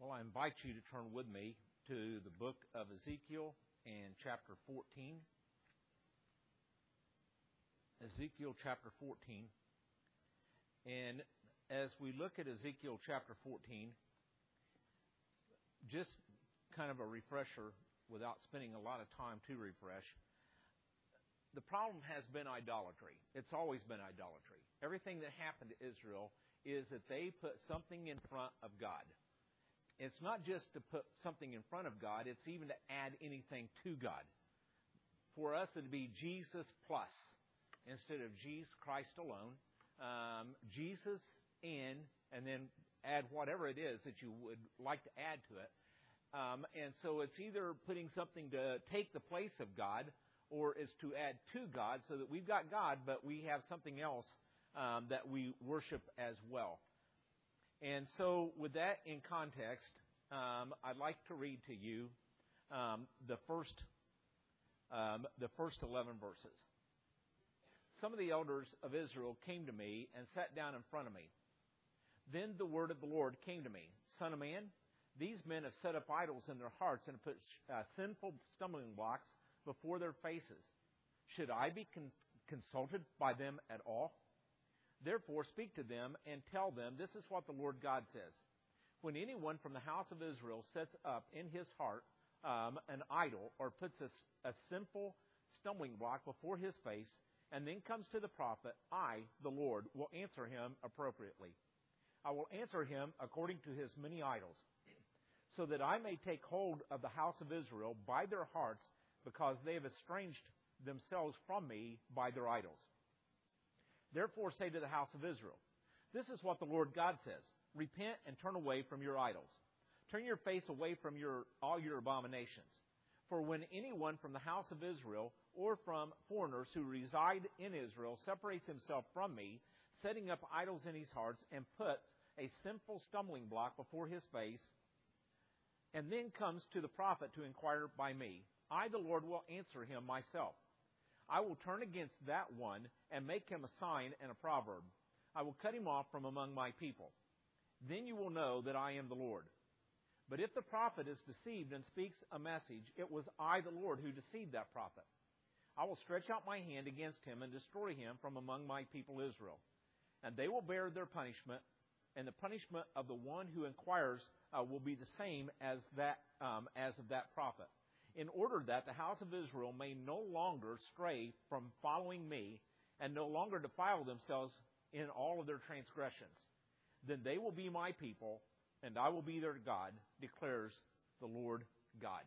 Well, I invite you to turn with me to the book of Ezekiel and chapter 14. Ezekiel chapter 14. And as we look at Ezekiel chapter 14, just kind of a refresher without spending a lot of time to refresh, the problem has been idolatry. It's always been idolatry. Everything that happened to Israel is that they put something in front of God. It's not just to put something in front of God, it's even to add anything to God. For us, it would be Jesus plus instead of Jesus Christ alone. Jesus and then add whatever it is that you would like to add to it. And so it's either putting something to take the place of God, or is to add to God, so that we've got God, but we have something else that we worship as well. And so with that in context, I'd like to read to you the first 11 verses. Some of the elders of Israel came to me and sat down in front of me. Then the word of the Lord came to me, Son of man, these men have set up idols in their hearts and put sinful stumbling blocks before their faces. Should I be consulted by them at all? Therefore, speak to them and tell them, this is what the Lord God says. When anyone from the house of Israel sets up in his heart an idol or puts a sinful stumbling block before his face and then comes to the prophet, I, the Lord, will answer him appropriately. I will answer him according to his many idols, so that I may take hold of the house of Israel by their hearts, because they have estranged themselves from me by their idols. Therefore say to the house of Israel, this is what the Lord God says. Repent and turn away from your idols. Turn your face away from all your abominations. For when anyone from the house of Israel or from foreigners who reside in Israel separates himself from me, setting up idols in his hearts, and puts a sinful stumbling block before his face, and then comes to the prophet to inquire by me, I, the Lord, will answer him myself. I will turn against that one and make him a sign and a proverb. I will cut him off from among my people. Then you will know that I am the Lord. But if the prophet is deceived and speaks a message, it was I, the Lord, who deceived that prophet. I will stretch out my hand against him and destroy him from among my people Israel. And they will bear their punishment, and the punishment of the one who inquires will be the same as of that prophet, in order that the house of Israel may no longer stray from following me and no longer defile themselves in all of their transgressions. Then they will be my people, and I will be their God, declares the Lord God.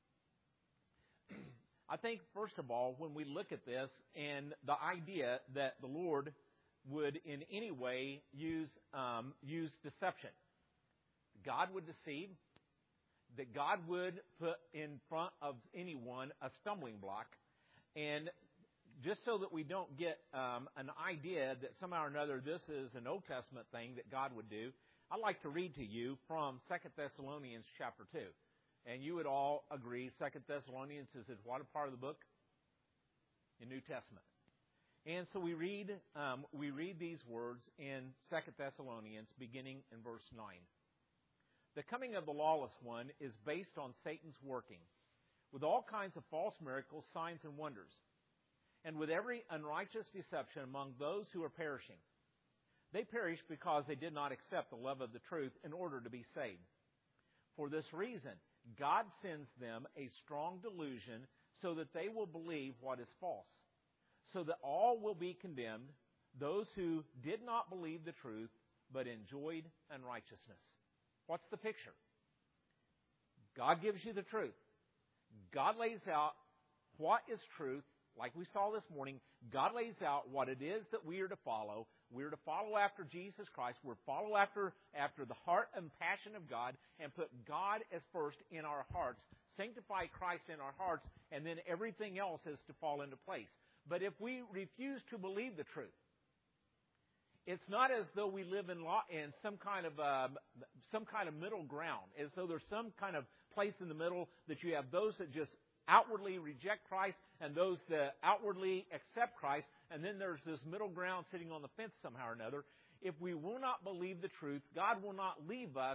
I think, first of all, when we look at this and the idea that the Lord would in any way use deception. God would deceive, that God would put in front of anyone a stumbling block. And just so that we don't get an idea that somehow or another this is an Old Testament thing that God would do, I'd like to read to you from 2 Thessalonians chapter 2. And you would all agree 2 Thessalonians is what a part of the book? The New Testament. And so we read these words in 2 Thessalonians beginning in verse 9. The coming of the lawless one is based on Satan's working, with all kinds of false miracles, signs, and wonders, and with every unrighteous deception among those who are perishing. They perish because they did not accept the love of the truth in order to be saved. For this reason, God sends them a strong delusion so that they will believe what is false, so that all will be condemned, those who did not believe the truth but enjoyed unrighteousness. What's the picture? God gives you the truth. God lays out what is truth. Like we saw this morning, God lays out what it is that we are to follow. We're to follow after Jesus Christ. We're to follow after the heart and passion of God and put God as first in our hearts. Sanctify Christ in our hearts, and then everything else is to fall into place. But if we refuse to believe the truth, it's not as though we live in some kind of middle ground, as though there's some kind of place in the middle that you have those that just outwardly reject Christ and those that outwardly accept Christ, and then there's this middle ground sitting on the fence somehow or another. If we will not believe the truth, God will not leave us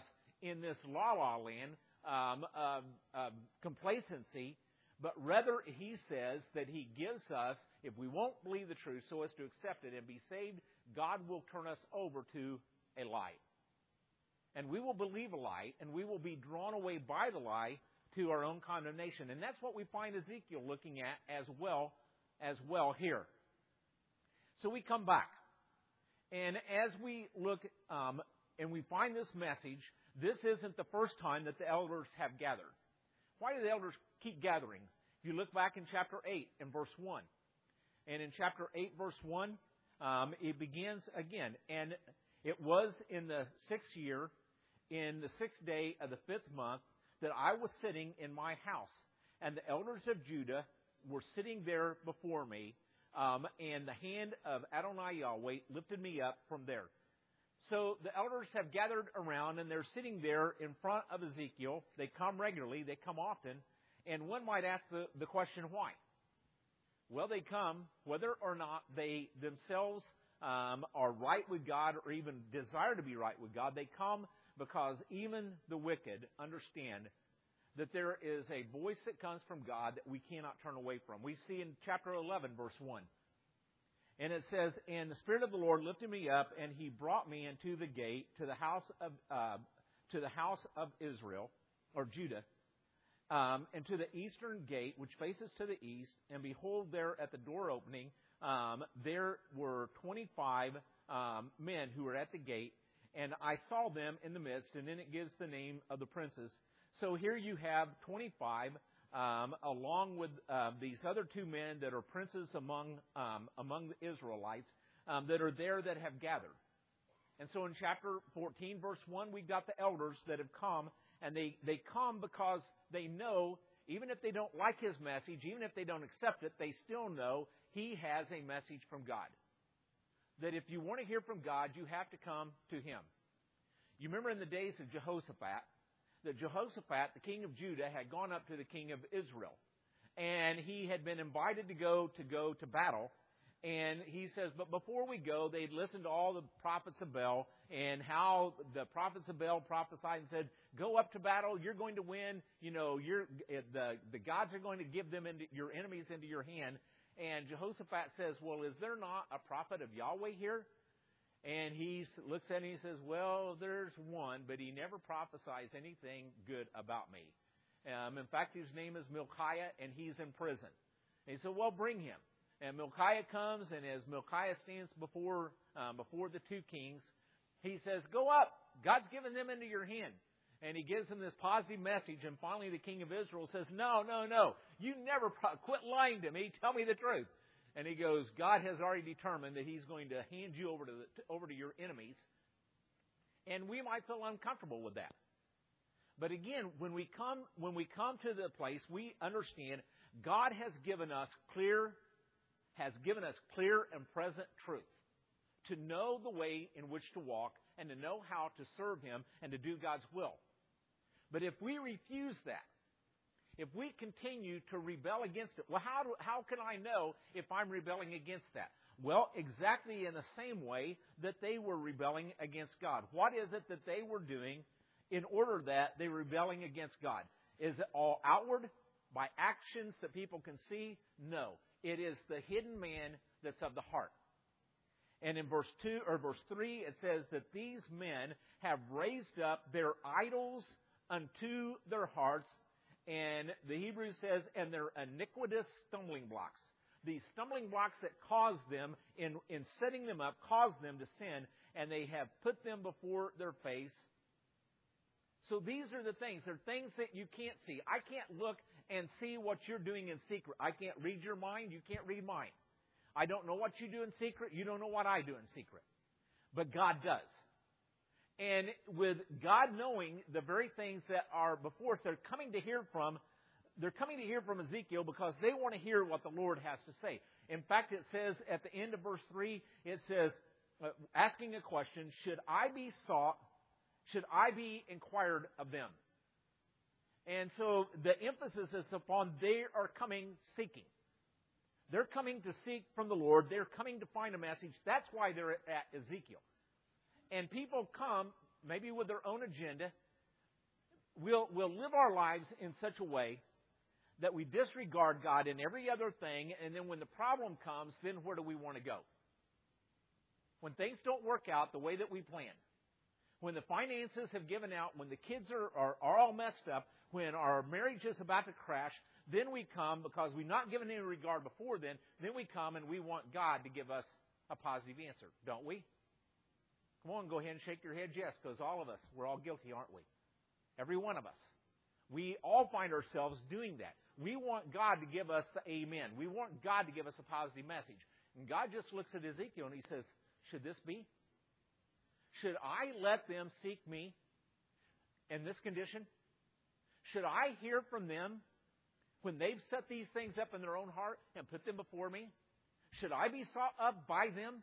in this la-la land of complacency, but rather he says that he gives us, if we won't believe the truth so as to accept it and be saved, God will turn us over to a lie. And we will believe a lie, and we will be drawn away by the lie to our own condemnation. And that's what we find Ezekiel looking at as well here. So we come back. And as we look and we find this message, this isn't the first time that the elders have gathered. Why do the elders keep gathering? If you look back in chapter 8 and verse 1. And in chapter 8, verse 1, it begins again. And it was in the 6th year, in the 6th day of the 5th month, that I was sitting in my house. And the elders of Judah were sitting there before me. And the hand of Adonai Yahweh lifted me up from there. So the elders have gathered around, and they're sitting there in front of Ezekiel. They come regularly. They come often. And one might ask the question, why? Well, they come whether or not they themselves are right with God or even desire to be right with God. They come because even the wicked understand that there is a voice that comes from God that we cannot turn away from. We see in chapter 11, verse 1. And it says, "And the Spirit of the Lord lifted me up, and He brought me into the gate to the house of Israel, or Judah, and to the eastern gate, which faces to the east. And behold, there at the door opening, there were 25 men who were at the gate, and I saw them in the midst." And then it gives the name of the princes. So here you have 25. Along with these other 2 men that are princes among the Israelites that are there that have gathered. And so in chapter 14, verse 1, we've got the elders that have come, and they come because they know, even if they don't like his message, even if they don't accept it, they still know he has a message from God. That if you want to hear from God, you have to come to him. You remember in the days of Jehoshaphat, that Jehoshaphat, the king of Judah, had gone up to the king of Israel. And he had been invited to go to battle. And he says, but before we go, they'd listened to all the prophets of Baal and how the prophets of Baal prophesied and said, go up to battle, you're going to win. You know, the gods are going to give them your enemies into your hand. And Jehoshaphat says, well, is there not a prophet of Yahweh here? And he looks at it and he says, well, there's one, but he never prophesies anything good about me. In fact, his name is Micaiah, and he's in prison. And he said, well, bring him. And Micaiah comes, and as Micaiah stands before the 2 kings, he says, go up. God's given them into your hand. And he gives them this positive message. And finally, the king of Israel says, no. You never quit lying to me. Tell me the truth. And he goes, God has already determined that he's going to hand you over to your enemies. And we might feel uncomfortable with that. But again, when we come to the place, we understand God has given us clear and present truth to know the way in which to walk and to know how to serve him and to do God's will. But if we refuse that, if we continue to rebel against it, well, how can I know if I'm rebelling against that? Well, exactly in the same way that they were rebelling against God. What is it that they were doing in order that they were rebelling against God? Is it all outward by actions that people can see? No. It is the hidden man that's of the heart. And in verse 3, it says that these men have raised up their idols unto their hearts. And the Hebrew says, and they're iniquitous stumbling blocks. These stumbling blocks that cause them, in setting them up, cause them to sin, and they have put them before their face. So these are the things. They're things that you can't see. I can't look and see what you're doing in secret. I can't read your mind. You can't read mine. I don't know what you do in secret. You don't know what I do in secret. But God does. And with God knowing the very things that are before us, they're coming to hear from Ezekiel because they want to hear what the Lord has to say. In fact, it says at the end of verse 3, it says, asking a question, should I be sought? Should I be inquired of them? And so the emphasis is upon they are coming seeking. They're coming to seek from the Lord. They're coming to find a message. That's why they're at Ezekiel. And people come, maybe with their own agenda, we'll live our lives in such a way that we disregard God in every other thing, and then when the problem comes, then where do we want to go? When things don't work out the way that we plan, when the finances have given out, when the kids are all messed up, when our marriage is about to crash, then we come, because we've not given any regard before then we come and we want God to give us a positive answer, don't we? Come on, go ahead and shake your head yes, because all of us, we're all guilty, aren't we? Every one of us. We all find ourselves doing that. We want God to give us the amen. We want God to give us a positive message. And God just looks at Ezekiel and He says, should this be? Should I let them seek me in this condition? Should I hear from them when they've set these things up in their own heart and put them before me? Should I be sought up by them?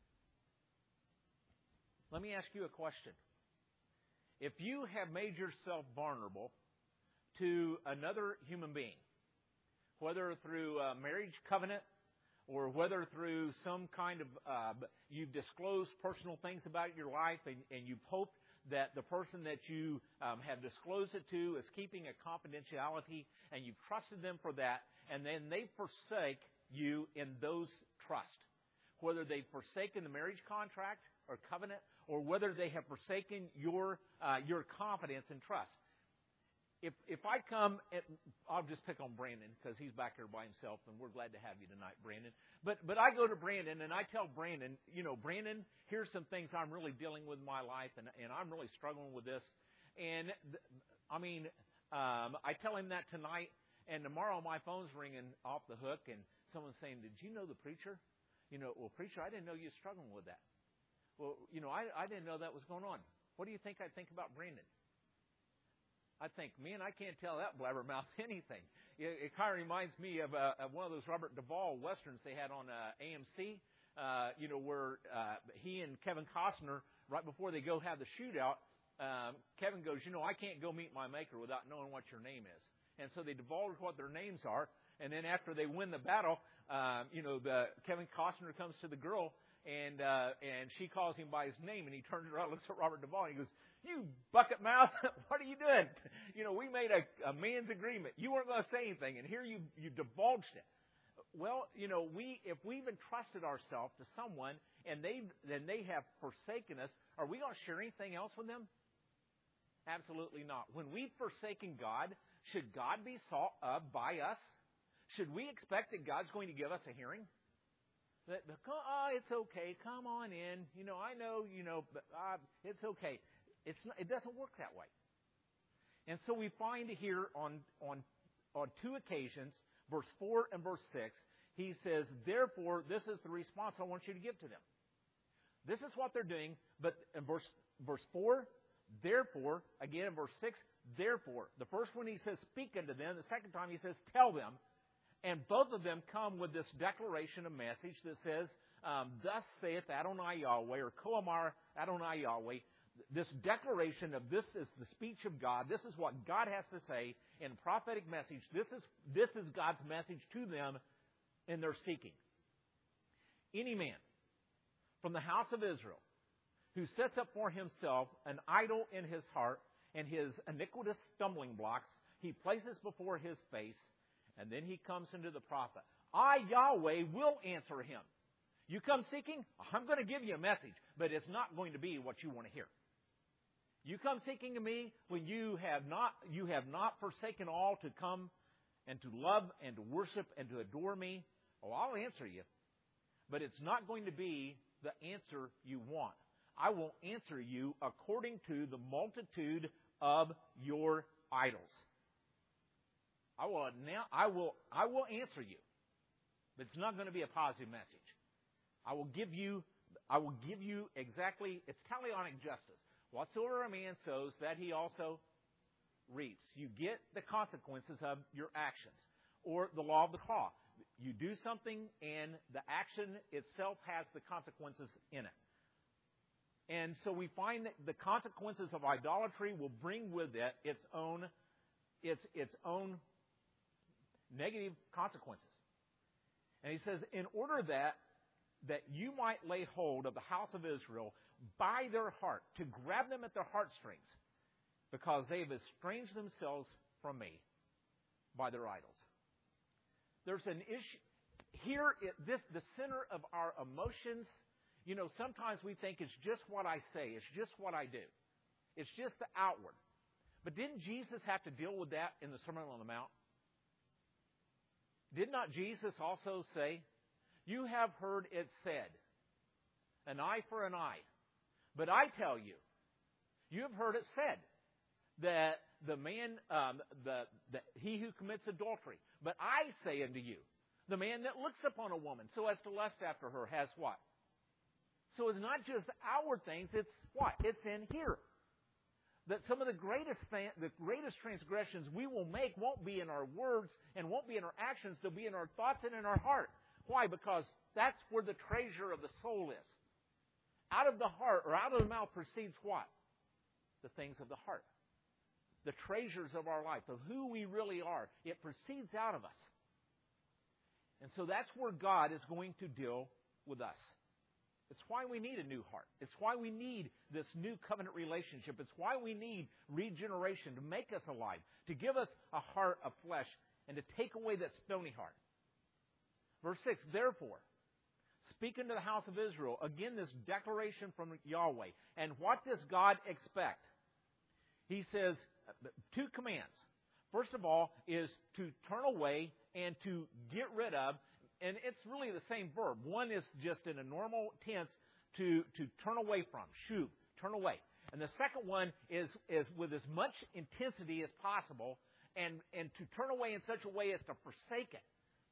Let me ask you a question. If you have made yourself vulnerable to another human being, whether through a marriage covenant or whether through some kind of, you've disclosed personal things about your life and you've hoped that the person that you have disclosed it to is keeping a confidentiality and you've trusted them for that, and then they forsake you in those trust. Whether they've forsaken the marriage contract or covenant, or whether they have forsaken your confidence and trust. If I come, I'll just pick on Brandon because he's back here by himself, and we're glad to have you tonight, Brandon. But I go to Brandon and I tell Brandon, Brandon, here's some things I'm really dealing with in my life, and I'm really struggling with this. And I tell him that tonight, and tomorrow my phone's ringing off the hook, and someone's saying, "Did you know the preacher?" Well, preacher, I didn't know you were struggling with that. Well, I didn't know that was going on. What do you think I think about Brandon? I think, man, I can't tell that blabbermouth anything. It kind of reminds me of one of those Robert Duvall westerns they had on AMC, where he and Kevin Costner, right before they go have the shootout, Kevin goes, I can't go meet my maker without knowing what your name is. And so they divulge what their names are, and then after they win the battle, Kevin Costner comes to the girl, and she calls him by his name, and he turns around, looks at Robert Duvall, and he goes, "You bucket mouth, what are you doing? We made a man's agreement. You weren't going to say anything, and here you divulged it." Well, if we've entrusted ourselves to someone and they have forsaken us, are we going to share anything else with them? Absolutely not. When we've forsaken God, should God be sought up by us? Should we expect that God's going to give us a hearing? That, it's okay. Come on in. I know. But it's okay. It doesn't work that way. And so we find here on two occasions, verse 4 and verse 6, he says, therefore, this is the response I want you to give to them. This is what they're doing, but in verse 4, therefore, again in verse 6, therefore. The first one he says, speak unto them. The second time he says, tell them. And both of them come with this declaration, a message that says, thus saith Adonai Yahweh, or Koamar Adonai Yahweh. This declaration of this is the speech of God. This is what God has to say in prophetic message. This is God's message to them in their seeking. Any man from the house of Israel who sets up for himself an idol in his heart and his iniquitous stumbling blocks, he places before his face, and then he comes into the prophet. I, Yahweh, will answer him. You come seeking, I'm going to give you a message, but it's not going to be what you want to hear. You come seeking to me when you have not forsaken all to come and to love and to worship and to adore me. Oh, I'll answer you. But it's not going to be the answer you want. I will answer you according to the multitude of your idols. I will answer you. But it's not going to be a positive message. I will give you exactly, it's talionic justice. Whatsoever a man sows, that he also reaps. You get the consequences of your actions. Or the law of the claw. You do something and the action itself has the consequences in it. And so we find that the consequences of idolatry will bring with it its own negative consequences. And he says, in order that you might lay hold of the house of Israel by their heart, to grab them at their heartstrings. because they have estranged themselves from me by their idols. There's an issue here. The center of our emotions. You know, sometimes we think it's just what I say. It's just what I do. It's just the outward. But didn't Jesus have to deal with that in the Sermon on the Mount? Did not Jesus also say, "You have heard it said, an eye for an eye. But I tell you, you have heard it said that he who commits adultery. But I say unto you, the man that looks upon a woman so as to lust after her has what?" So it's not just outward things, it's what? It's in here. That some of the greatest transgressions we will make won't be in our words and won't be in our actions, they'll be in our thoughts and in our heart. Why? Because that's where the treasure of the soul is. Out of the heart, or out of the mouth, proceeds what? The things of the heart. The treasures of our life, of who we really are. It proceeds out of us. And so that's where God is going to deal with us. It's why we need a new heart. It's why we need this new covenant relationship. It's why we need regeneration to make us alive, to give us a heart of flesh, and to take away that stony heart. Verse 6, therefore, speak unto the house of Israel. Again, this declaration from Yahweh. And what does God expect? He says, two commands. First of all is to turn away and to get rid of. And it's really the same verb. One is just in a normal tense to turn away from. Shuv, turn away. And the second one is with as much intensity as possible and to turn away in such a way as to forsake it.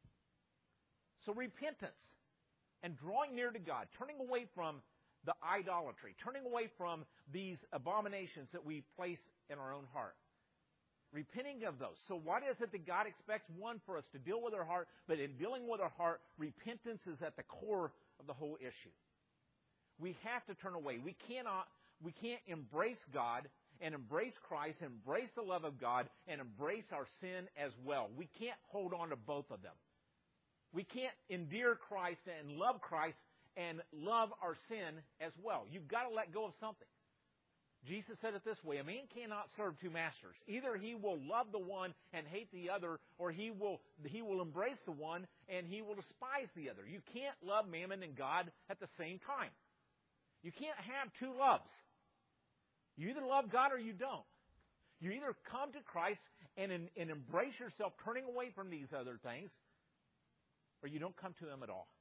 So repentance and drawing near to God, turning away from the idolatry, turning away from these abominations that we place in our own heart. Repenting of those. So what is it that God expects? One, for us to deal with our heart, but in dealing with our heart, repentance is at the core of the whole issue. We have to turn away. We can't embrace God and embrace Christ, embrace the love of God, and embrace our sin as well. We can't hold on to both of them. We can't endear Christ and love Christ and love our sin as well. You've got to let go of something. Jesus said it this way, a man cannot serve two masters. Either he will love the one and hate the other, or he will embrace the one and he will despise the other. You can't love Mammon and God at the same time. You can't have two loves. You either love God or you don't. You either come to Christ and embrace yourself, turning away from these other things, or you don't come to Him at all.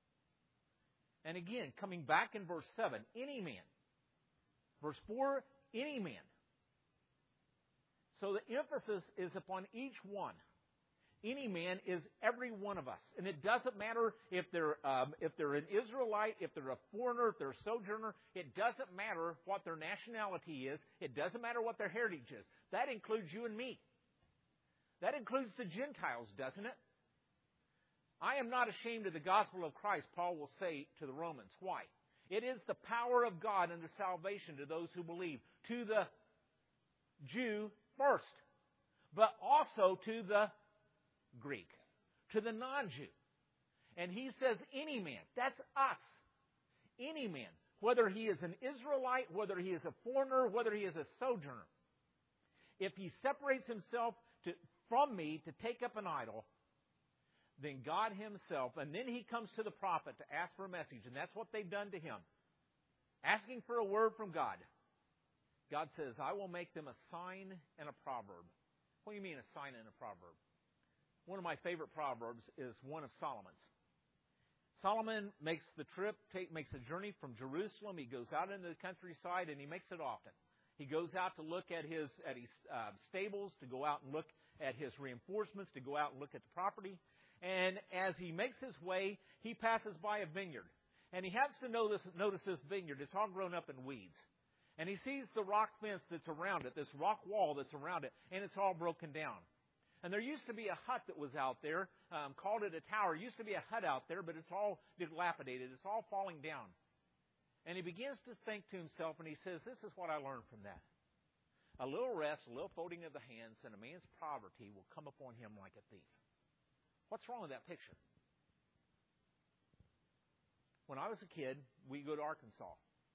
And again, coming back in verse 7, any man. Verse 4, any man. So the emphasis is upon each one. Any man is every one of us. And it doesn't matter if they're an Israelite, if they're a foreigner, if they're a sojourner. It doesn't matter what their nationality is. It doesn't matter what their heritage is. That includes you and me. That includes the Gentiles, doesn't it? I am not ashamed of the gospel of Christ, Paul will say to the Romans. Why? It is the power of God unto salvation to those who believe. To the Jew first, but also to the Greek, to the non-Jew. And he says any man, that's us. Any man, whether he is an Israelite, whether he is a foreigner, whether he is a sojourner. If he separates himself from me to take up an idol, then God Himself, and then He comes to the prophet to ask for a message, and that's what they've done to him. Asking for a word from God. God says, I will make them a sign and a proverb. What do you mean a sign and a proverb? One of my favorite proverbs is one of Solomon's. Solomon makes the trip, makes a journey from Jerusalem. He goes out into the countryside, and he makes it often. He goes out to look at his stables, to go out and look at his reinforcements, to go out and look at the property. And as he makes his way, he passes by a vineyard. And he happens to notice this vineyard. It's all grown up in weeds. And he sees the rock fence that's around it, this rock wall that's around it, and it's all broken down. And there used to be a hut that was out there, called it a tower. It used to be a hut out there, but it's all dilapidated. It's all falling down. And he begins to think to himself, and he says, this is what I learned from that. A little rest, a little folding of the hands, and a man's poverty will come upon him like a thief. What's wrong with that picture? When I was a kid, we go to Arkansas.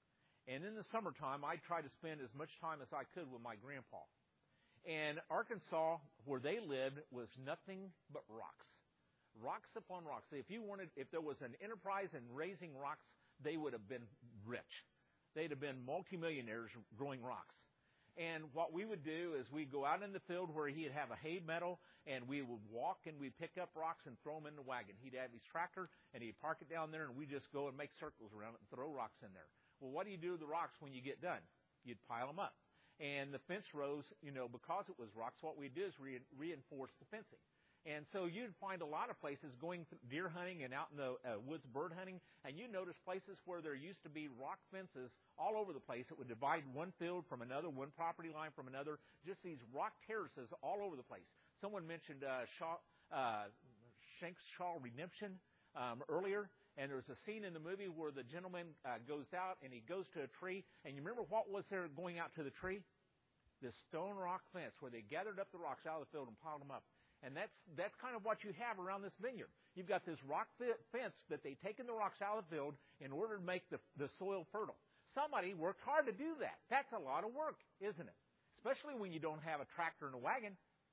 And in the summertime, I tried to spend as much time as I could with my grandpa. And Arkansas, where they lived, was nothing but rocks. Rocks upon rocks. If there was an enterprise in raising rocks, they would have been rich. They'd have been multimillionaires growing rocks. And what we would do is we'd go out in the field where he'd have a hay meadow, and we would walk and we'd pick up rocks and throw them in the wagon. He'd have his tractor, and he'd park it down there, and we'd just go and make circles around it and throw rocks in there. Well, what do you do with the rocks when you get done? You'd pile them up. And the fence rows, because it was rocks, what we'd do is reinforce the fencing. And so you'd find a lot of places going deer hunting and out in the woods bird hunting, and you'd notice places where there used to be rock fences all over the place. It would divide one field from another, one property line from another, just these rock terraces all over the place. Someone mentioned Shanks Shaw Redemption earlier, and there's a scene in the movie where the gentleman goes out and he goes to a tree, and you remember what was there going out to the tree? This stone rock fence where they gathered up the rocks out of the field and piled them up. And that's kind of what you have around this vineyard. You've got this rock fence that they've taken the rocks out of the field in order to make the soil fertile. Somebody worked hard to do that. That's a lot of work, isn't it? Especially when you don't have a tractor and a wagon.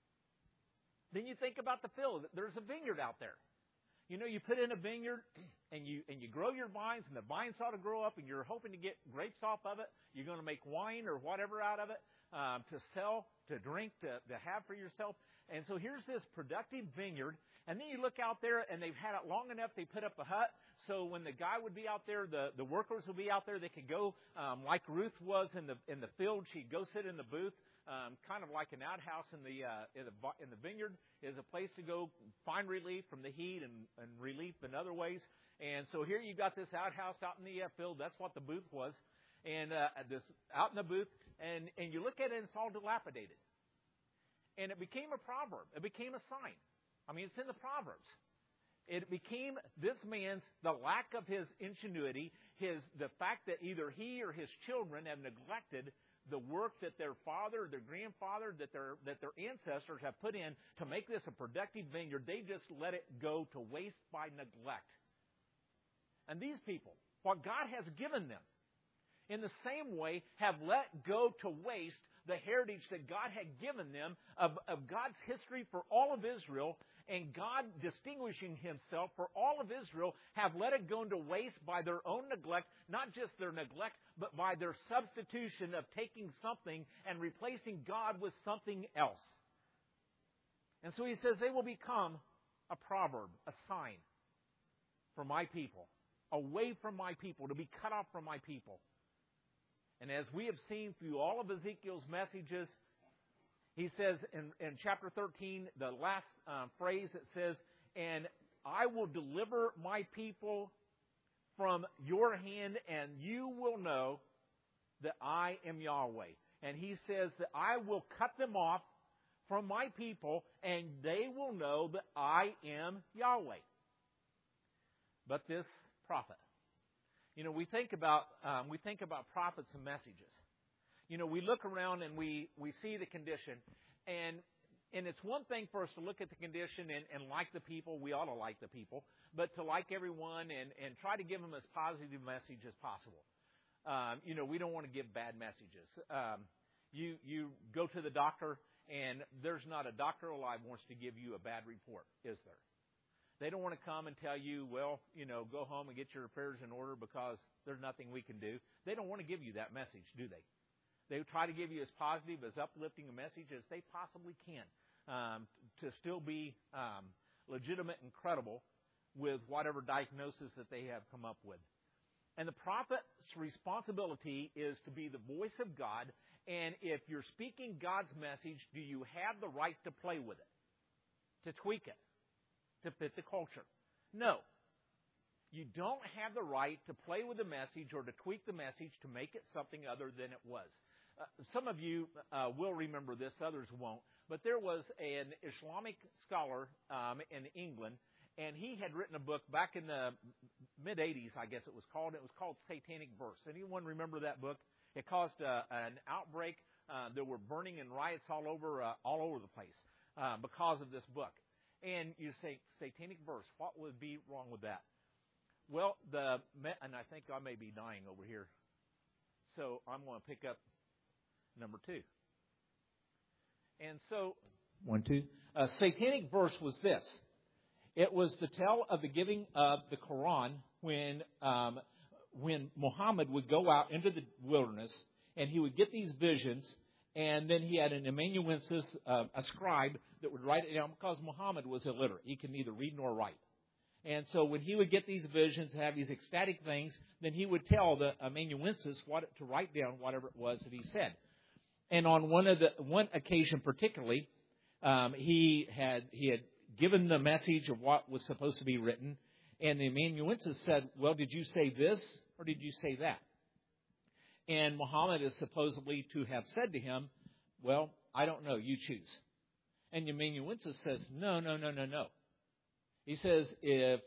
Then you think about the field. There's a vineyard out there. You put in a vineyard and you grow your vines, and the vines ought to grow up, and you're hoping to get grapes off of it. You're going to make wine or whatever out of it to sell, to drink, to have for yourself. And so here's this productive vineyard, and then you look out there, and they've had it long enough, they put up a hut, so when the guy would be out there, the workers would be out there, they could go, like Ruth was in the field, she'd go sit in the booth, kind of like an outhouse in the vineyard, is a place to go find relief from the heat and relief in other ways. And so here you got this outhouse out in the field, that's what the booth was, and this out in the booth, and you look at it, and it's all dilapidated. And it became a proverb. It became a sign. I mean, it's in the Proverbs. It became this man's, the lack of his ingenuity, the fact that either he or his children have neglected the work that their father, their grandfather, that their ancestors have put in to make this a productive vineyard. They just let it go to waste by neglect. And these people, what God has given them, in the same way, have let go to waste the heritage that God had given them of God's history for all of Israel, and God distinguishing himself for all of Israel, have let it go into waste by their own neglect, not just their neglect, but by their substitution of taking something and replacing God with something else. And so he says they will become a proverb, a sign for my people, away from my people, to be cut off from my people. And as we have seen through all of Ezekiel's messages, he says in chapter 13, the last phrase, it says, and I will deliver my people from your hand, and you will know that I am Yahweh. And he says that I will cut them off from my people, and they will know that I am Yahweh. But this prophet, we think about prophets and messages. We look around and we see the condition, and it's one thing for us to look at the condition and like the people. We ought to like the people, but to like everyone and try to give them as positive a message as possible. We don't want to give bad messages. You go to the doctor, and there's not a doctor alive wants to give you a bad report, is there? They don't want to come and tell you, well, go home and get your affairs in order because there's nothing we can do. They don't want to give you that message, do they? They try to give you as positive, as uplifting a message as they possibly can to still be legitimate and credible with whatever diagnosis that they have come up with. And the prophet's responsibility is to be the voice of God, and if you're speaking God's message, do you have the right to play with it, to tweak it, to fit the culture? No. You don't have the right to play with the message or to tweak the message to make it something other than it was. Some of you will remember this, others won't, but there was an Islamic scholar in England, and he had written a book back in the mid-'80s, I guess it was called. It was called Satanic Verse. Anyone remember that book? It caused an outbreak. There were burning and riots all over the place because of this book. And you say, Satanic Verse, what would be wrong with that? Well, and I think I may be dying over here. So I'm going to pick up number 2. And so, 1, 2. A satanic verse was this. It was the tell of the giving of the Quran when Muhammad would go out into the wilderness and he would get these visions, and then he had an amanuensis, a scribe, that would write it down because Muhammad was illiterate. He could neither read nor write. And so when he would get these visions, have these ecstatic things, then he would tell the amanuensis to write down whatever it was that he said. And on one occasion particularly, he had given the message of what was supposed to be written, and the amanuensis said, "Well, did you say this or did you say that?" And Muhammad is supposedly to have said to him, "Well, I don't know. You choose." And the amanuensis says, "No. He says, if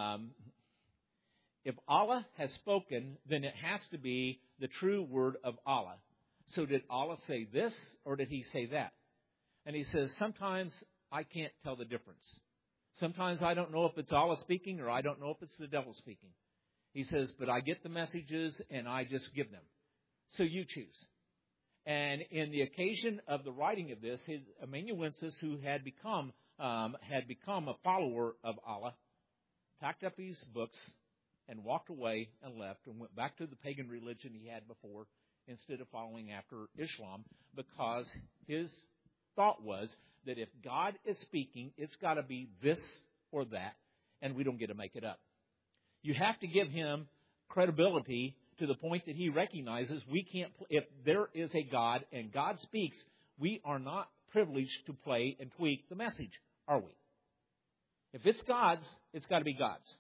Allah has spoken, then it has to be the true word of Allah. So did Allah say this or did he say that?" And he says, "Sometimes I can't tell the difference. Sometimes I don't know if it's Allah speaking or I don't know if it's the devil speaking." He says, "But I get the messages and I just give them. So you choose." And in the occasion of the writing of this, his amanuensis, who had become a follower of Allah, packed up his books and walked away and left and went back to the pagan religion he had before instead of following after Islam, because his thought was that if God is speaking, it's got to be this or that, and we don't get to make it up. You have to give him credibility to the point that he recognizes we can't. If there is a God and God speaks, we are not privileged to play and tweak the message, are we? If it's God's, it's got to be God's.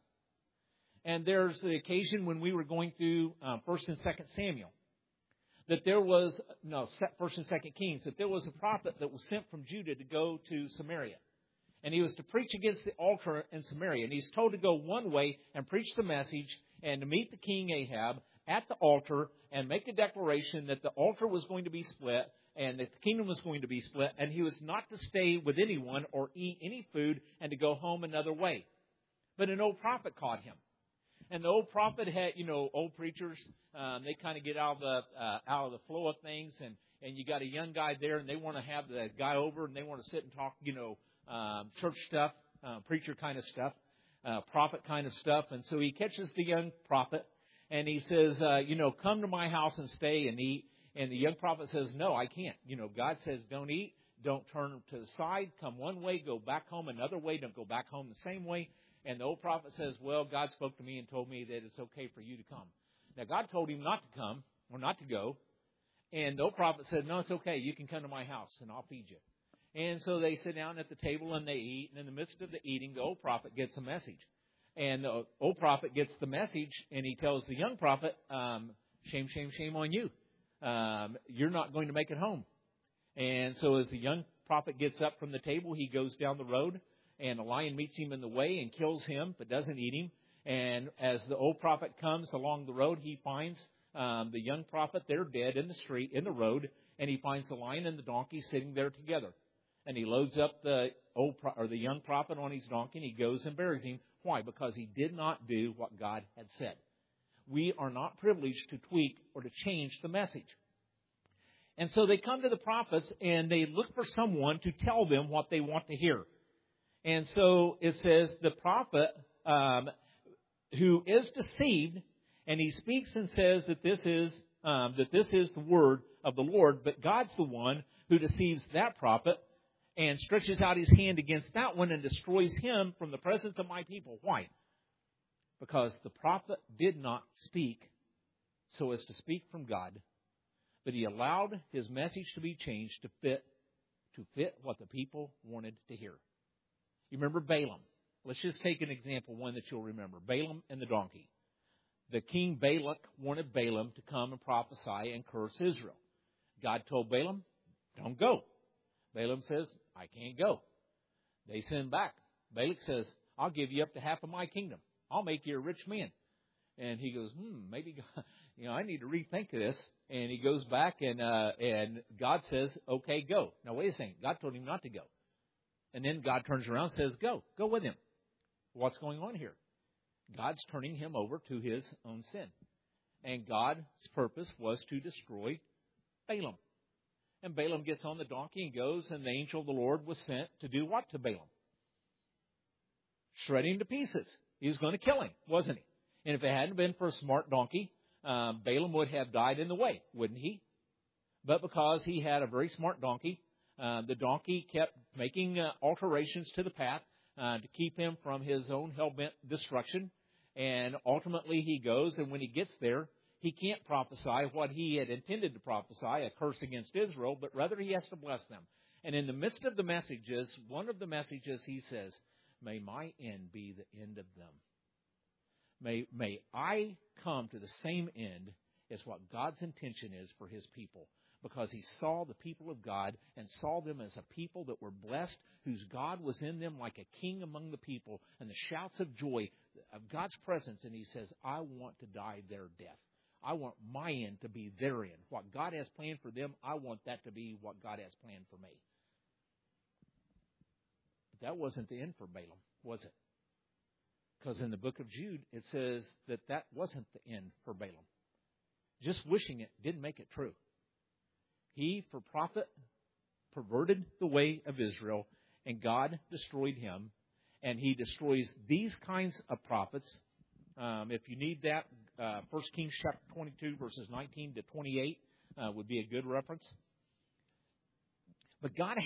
And there's the occasion when we were going through 1st and 2nd Samuel, that there was, 1st and 2nd Kings, that there was a prophet that was sent from Judah to go to Samaria. And he was to preach against the altar in Samaria. And he's told to go one way and preach the message and to meet the king Ahab at the altar and make a declaration that the altar was going to be split and that the kingdom was going to be split, and he was not to stay with anyone or eat any food and to go home another way. But an old prophet caught him. And the old prophet had, old preachers, they kind of get out of the flow of things, and you got a young guy there, and they want to have the guy over, and they want to sit and talk, church stuff, preacher kind of stuff, prophet kind of stuff. And so he catches the young prophet, and he says, come to my house and stay and eat. And the young prophet says, "No, I can't. God says don't eat, don't turn to the side, come one way, go back home another way, don't go back home the same way." And the old prophet says, "Well, God spoke to me and told me that it's okay for you to come." Now, God told him not to come or not to go. And the old prophet said, "No, it's okay. You can come to my house and I'll feed you." And so they sit down at the table and they eat. And in the midst of the eating, the old prophet gets a message. And the old prophet gets the message and he tells the young prophet, "Shame, shame, shame on you. You're not going to make it home." And so as the young prophet gets up from the table, he goes down the road, and a lion meets him in the way and kills him, but doesn't eat him. And as the old prophet comes along the road, he finds the young prophet there dead in the street, in the road, and he finds the lion and the donkey sitting there together. And he loads up the young prophet on his donkey, and he goes and buries him. Why? Because he did not do what God had said. We are not privileged to tweak or to change the message. And so they come to the prophets and they look for someone to tell them what they want to hear. And so it says the prophet who is deceived, and he speaks and says that this is the word of the Lord, but God's the one who deceives that prophet and stretches out his hand against that one and destroys him from the presence of my people. Why? Because the prophet did not speak so as to speak from God, but he allowed his message to be changed to fit what the people wanted to hear. You remember Balaam? Let's just take an example, one that you'll remember. Balaam and the donkey. The king Balak wanted Balaam to come and prophesy and curse Israel. God told Balaam, "Don't go." Balaam says, "I can't go." They send back. Balak says, "I'll give you up to half of my kingdom. I'll make you a rich man." And he goes, maybe, I need to rethink this. And he goes back and God says, "Okay, go." Now, wait a second. God told him not to go. And then God turns around and says, Go with him. What's going on here? God's turning him over to his own sin. And God's purpose was to destroy Balaam. And Balaam gets on the donkey and goes, and the angel of the Lord was sent to do what to Balaam? Shred him to pieces. He was going to kill him, wasn't he? And if it hadn't been for a smart donkey, Balaam would have died in the way, wouldn't he? But because he had a very smart donkey, the donkey kept making alterations to the path to keep him from his own hell-bent destruction. And ultimately he goes, and when he gets there, he can't prophesy what he had intended to prophesy, a curse against Israel, but rather he has to bless them. And in the midst of the messages, one of the messages he says, "May my end be the end of them." May I come to the same end as what God's intention is for His people. Because He saw the people of God and saw them as a people that were blessed, whose God was in them like a king among the people, and the shouts of joy of God's presence. And He says, I want to die their death. I want my end to be their end. What God has planned for them, I want that to be what God has planned for me. But that wasn't the end for Balaam, was it? Because in the book of Jude, it says that that wasn't the end for Balaam. Just wishing it didn't make it true. He, for profit, perverted the way of Israel, and God destroyed him. And He destroys these kinds of prophets. If you need that, 1 Kings chapter 22, verses 19 to 28 would be a good reference. But God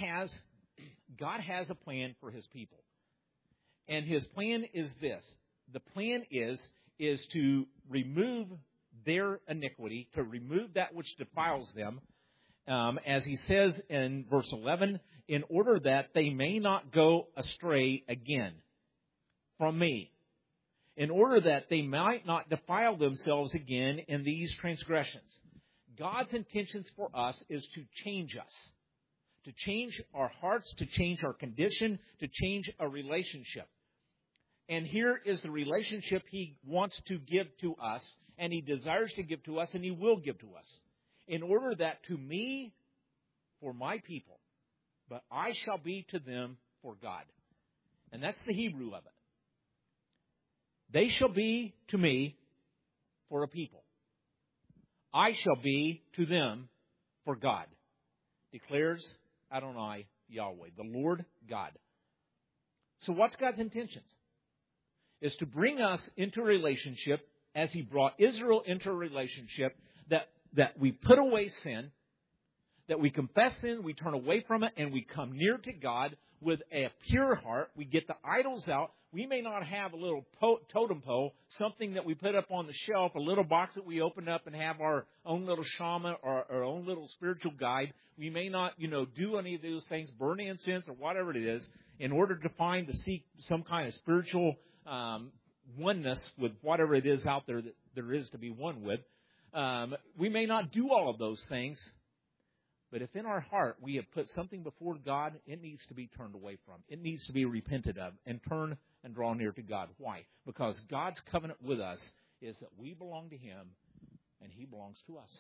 has a plan for His people. And His plan is this. The plan is to remove their iniquity, to remove that which defiles them, as He says in verse 11, in order that they may not go astray again from me, in order that they might not defile themselves again in these transgressions. God's intentions for us is to change us, to change our hearts, to change our condition, to change our relationship. And here is the relationship He wants to give to us, and He desires to give to us, and He will give to us. In order that to me, for my people, but I shall be to them for God. And that's the Hebrew of it. They shall be to me for a people. I shall be to them for God, declares Adonai Yahweh, the Lord God. So what's God's intentions? Is to bring us into a relationship as He brought Israel into a relationship that we put away sin, that we confess sin, we turn away from it, and we come near to God with a pure heart. We get the idols out. We may not have a little totem pole, something that we put up on the shelf, a little box that we open up and have our own little shaman or our own little spiritual guide. We may not, do any of those things, burn incense or whatever it is, in order to seek some kind of spiritual oneness with whatever it is out there that there is to be one with. We may not do all of those things, but if in our heart we have put something before God, it needs to be turned away from. It needs to be repented of and turn and draw near to God. Why? Because God's covenant with us is that we belong to Him and He belongs to us.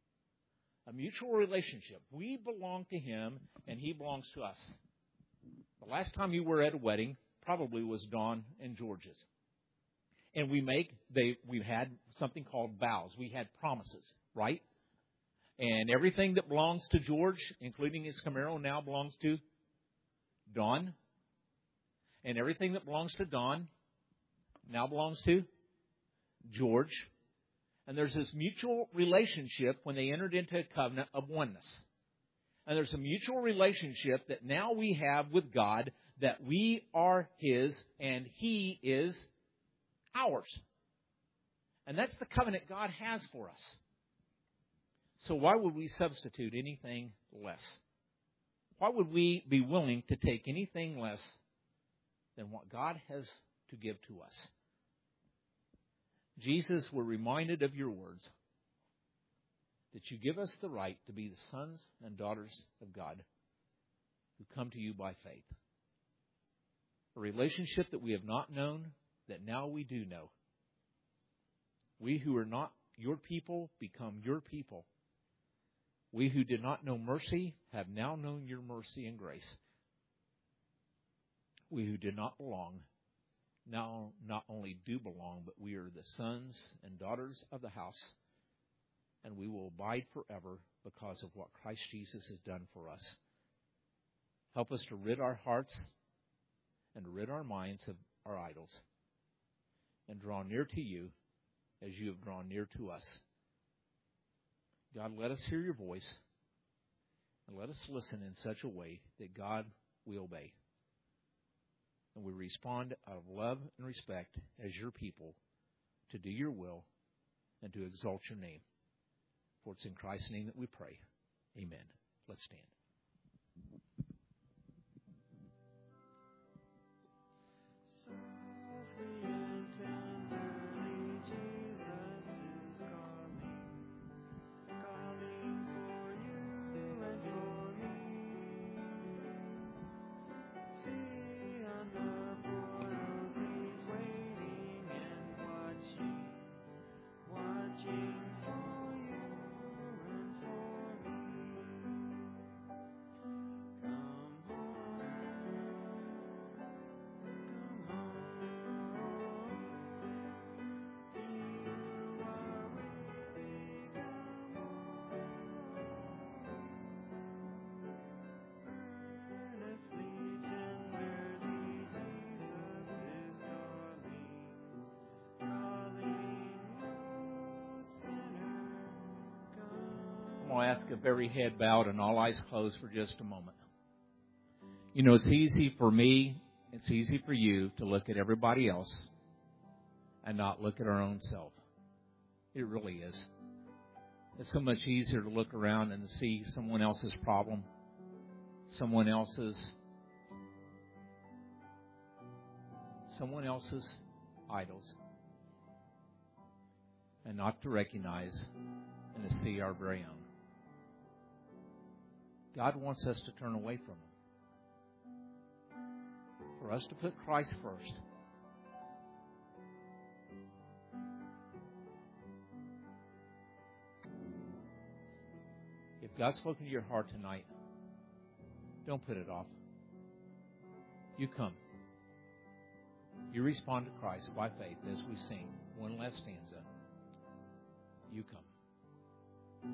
A mutual relationship. We belong to Him and He belongs to us. The last time you were at a wedding probably was Dawn and George's. And we had something called vows. We had promises, right? And everything that belongs to George, including his Camaro, now belongs to Dawn. And everything that belongs to Dawn now belongs to George. And there's this mutual relationship when they entered into a covenant of oneness. And there's a mutual relationship that now we have with God, that we are His and He is ours. And that's the covenant God has for us. So why would we substitute anything less? Why would we be willing to take anything less than what God has to give to us? Jesus, we're reminded of your words that you give us the right to be the sons and daughters of God who come to you by faith. A relationship that we have not known, that now we do know. We who are not your people become your people. We who did not know mercy have now known your mercy and grace. We who did not belong now not only do belong, but we are the sons and daughters of the house and we will abide forever because of what Christ Jesus has done for us. Help us to rid our hearts and to rid our minds of our idols and draw near to you as you have drawn near to us. God, let us hear your voice and let us listen in such a way that God we obey. And we respond out of love and respect as your people to do your will and to exalt your name. For it's in Christ's name that we pray. Amen. Let's stand. I'm going to ask of every head bowed and all eyes closed for just a moment. You know, it's easy for me, it's easy for you to look at everybody else and not look at our own self. It really is. It's so much easier to look around and see someone else's problem, someone else's idols, and not to recognize and to see our very own. God wants us to turn away from them. For us to put Christ first. If God's spoken to your heart tonight, don't put it off. You come. You respond to Christ by faith as we sing one last stanza. You come.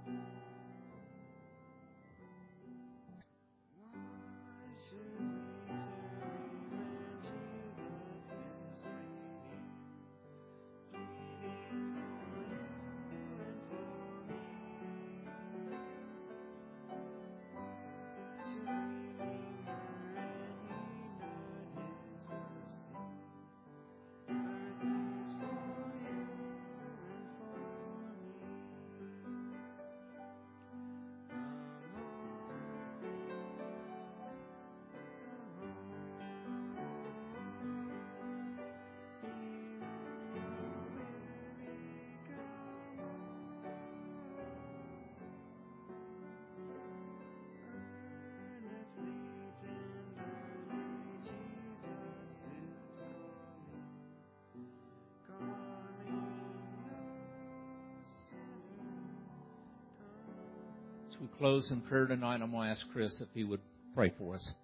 As we close in prayer tonight, I'm going to ask Chris if he would pray for us.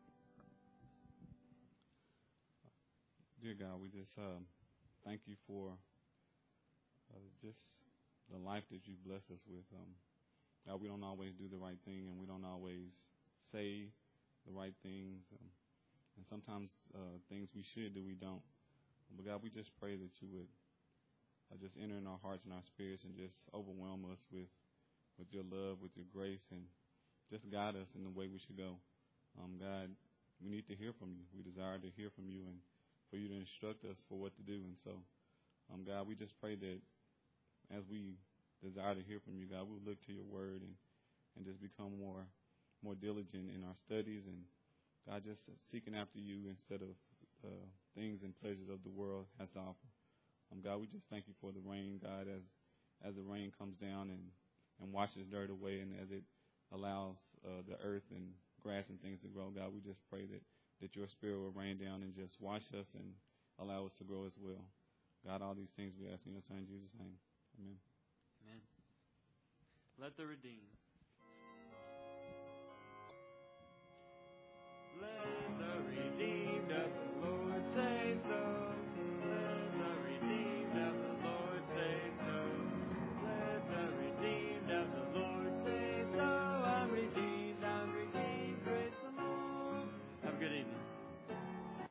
Dear God, we just thank you for just the life that you blessed us with. God, we don't always do the right thing, and we don't always say the right things. And sometimes things we should do, we don't. But God, we just pray that you would just enter in our hearts and our spirits and just overwhelm us with your love, with your grace, and just guide us in the way we should go. God, we need to hear from you. We desire to hear from you and for you to instruct us for what to do. And so, God, we just pray that as we desire to hear from you, God, we'll look to your word and just become more diligent in our studies and, God, just seeking after you instead of things and pleasures of the world has to offer. God, we just thank you for the rain, God, as the rain comes down and washes dirt away, and as it allows the earth and grass and things to grow, God, we just pray that your spirit will rain down and just wash us and allow us to grow as well. God, all these things we ask in your son Jesus' name. Amen. Amen. Let the redeemed